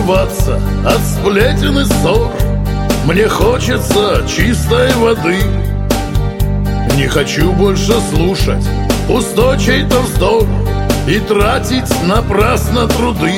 омываться от сплетен и ссор. Мне хочется чистой воды. Не хочу больше слушать пустой чей-то вздор и тратить напрасно труды.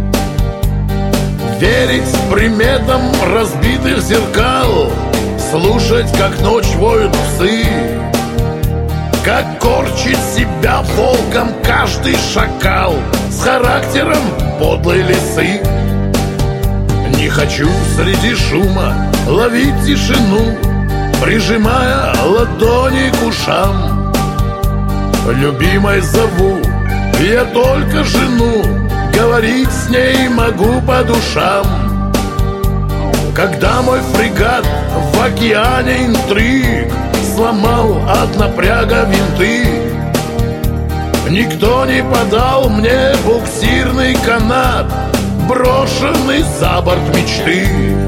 Верить приметам разбитых зеркал, слушать, как ночь воют псы, как корчит себя волком каждый шакал с характером подлой лисы. Не хочу среди шума ловить тишину, прижимая ладони к ушам. Любимой зову я только жену, говорить с ней могу по душам. Когда мой фрегат в океане интриг сломал от напряга винты, никто не подал мне буксирный канат, брошенный за борт мечты.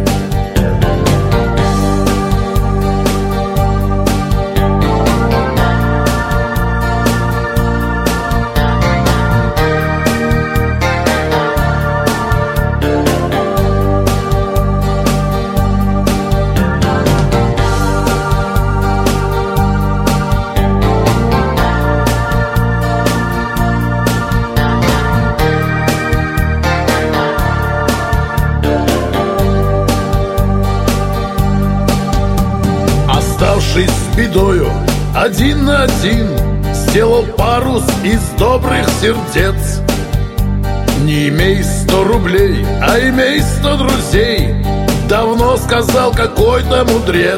Оставшись с бедою один на один, сделал парус из добрых сердец. Не имей 100 рублей, а имей 100 друзей, давно сказал какой-то мудрец.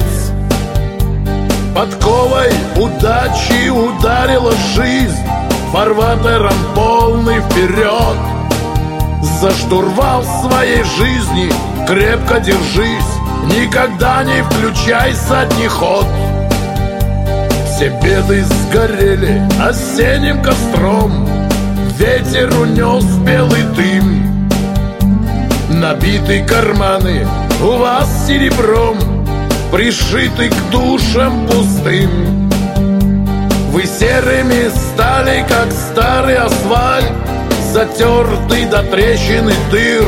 Подковой удачи ударила жизнь, фарватером полный вперед. За штурвал своей жизни крепко держись, никогда не включай задний ход. Все беды сгорели осенним костром, ветер унес белый дым. Набиты карманы у вас серебром, пришиты к душам пустым. Вы серыми стали, как старый асфальт, затертый до трещин и дыр.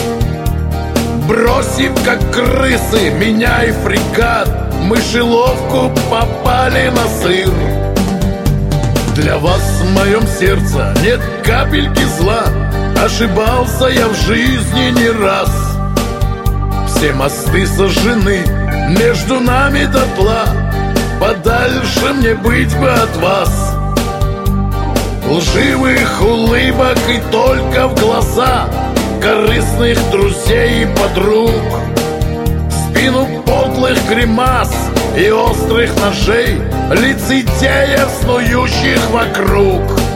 Бросив, как крысы, меня и фрегат, мышеловку попали на сыр. Для вас в моем сердце нет капельки зла, ошибался я в жизни не раз. Все мосты сожжены, между нами дотла, подальше мне быть бы от вас. Лживых улыбок и только в глаза корыстных друзей и подруг, спину подлых гримас и острых ножей лицедеев, снующих вокруг.